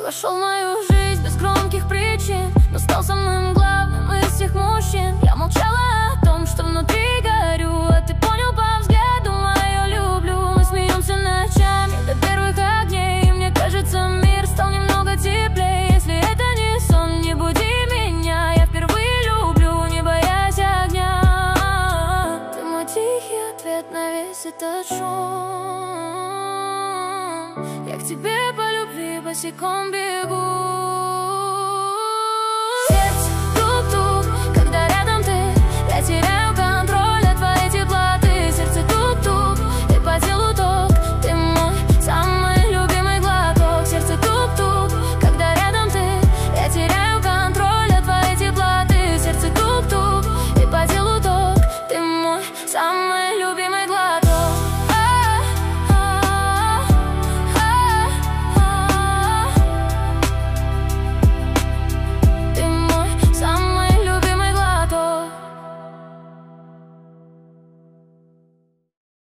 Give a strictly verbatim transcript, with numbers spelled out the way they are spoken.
вошел в мою жизнь без громких причин, но стал самым главным из всех мужчин. Я молчала о том, что внутри горю, а ты понял по взгляду мое люблю. Мы смеемся ночами до первых огней, и мне кажется, мир стал немного теплее. Если это не сон, не буди меня, я впервые люблю, не боясь огня. Ты мой тихий ответ на весь этот шум. Я к тебе по любви босиком бегу.